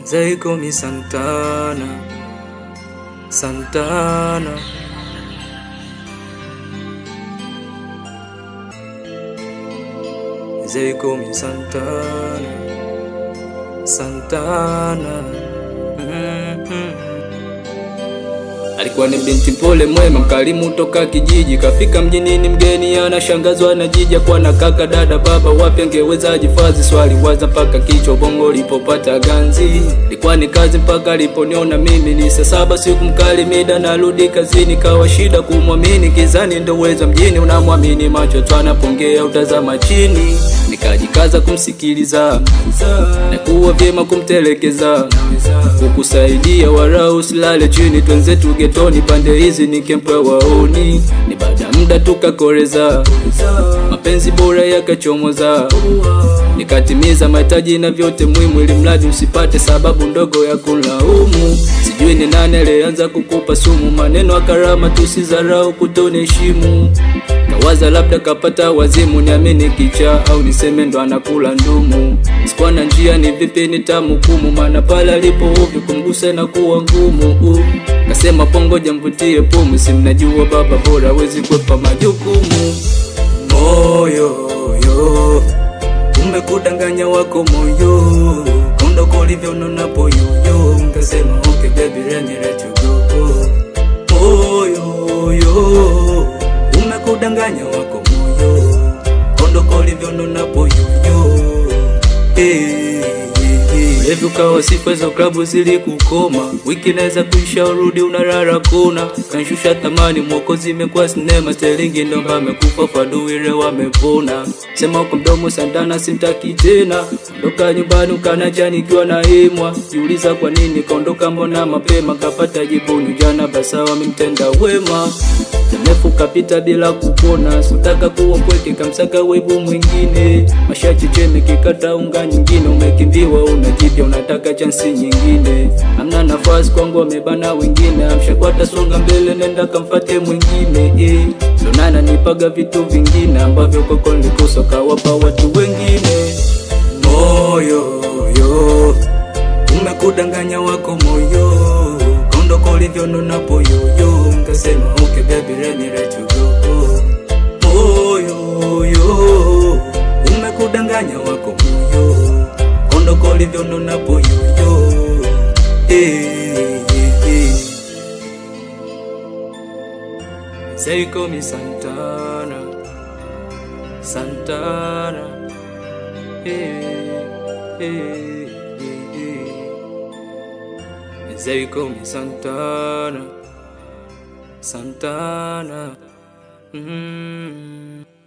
They call me Santana, Santana. They call me Santana, Santana. Alikuwa ni binti mpole mwema, mkarimu toka kijiji. Kafika mjini ni mgeni, anashangazwa na jiji. Kwa na kaka dada baba wapi angeweza jifazi. Swali waza paka kichwa bongo lipopata ganzi. Ilikuwa ni kazi mpaka aliponiona mimi. Ni saa 7 siku mkali mida narudi kazini. Kawa shida kumwamini, kizani ndo uwezo mjini. Unamwamini macho tu anapongea utazama chini. Nikajikaza kumsikiliza, na kuwa vyema kumtelekeza. Kukusaidia wala usilale chini, twenzetu getoni pande hizi ni kempo ya waoni. Ni baada muda tukakoreza, mapenzi bora yakachomoza. Nikatimiza mahitaji na vyote muhimu, ili mradi usipate sababu ndogo ya kulaumu. Sijui ni nani alianza kukupa sumu, maneno akarama tusizarau kutoniheshimu. Kawaza labda kapata wazimu, niamini kicha au niseme ndo anakula ndumu. Sikuwa na njia ni vipi nitamhukumu, maana pale alipo uvi kumgusa na kuwa ngumu. Kasema pongo jamvutie pumu, si mnajua baba bora wezi kwepa majukumu. Moyo yo umekudanganya wako moyo, kondoko livyo nonapo yoyo. Kasema okay baby let me let you go. Moyo yo umekudanganya wako moyo, kondoko livyo nonapo yoyo. Levi ukawa sifa za klabu zili kukoma. Wiki naweza kuisha urudi unarara kuna. Kanshusha thamani mwokozi imekuwa sinema. Sterlingi ndo amekufa faduwire wamepona. Sema kwa mdomo Santana simtaki tena. Ondoka nyumbani ukanacha nikiwa na himwa. Jiuliza kwa nini kaondoka mbona mapema. Kapata jibuni jana basa wamemtenda wema. Mrefu kapita bila kupona. Sikutaka kuwa mpweke kamsaka webu mwingine. Mashachi cheme kikata unga nyingine. Umekimbiwa unajipya unataka chansi nyingine. Hamna nafasi kwangu wamebana wengine. Amshakwata songa mbele nenda kamfate mwingine. Donana nipaga vitu vingine ambavyo koko nilikosa kawapa watu wengine. Moyo yo umekudanganya wako moyo, kondoko livyo nonapo yoyo. Nkasema okay baby let me let you go. Moyo yo umekudanganya wako moyo, kondoko livyo nonapo yoyo. They call me Santana, Santana. They call me Santana, Santana.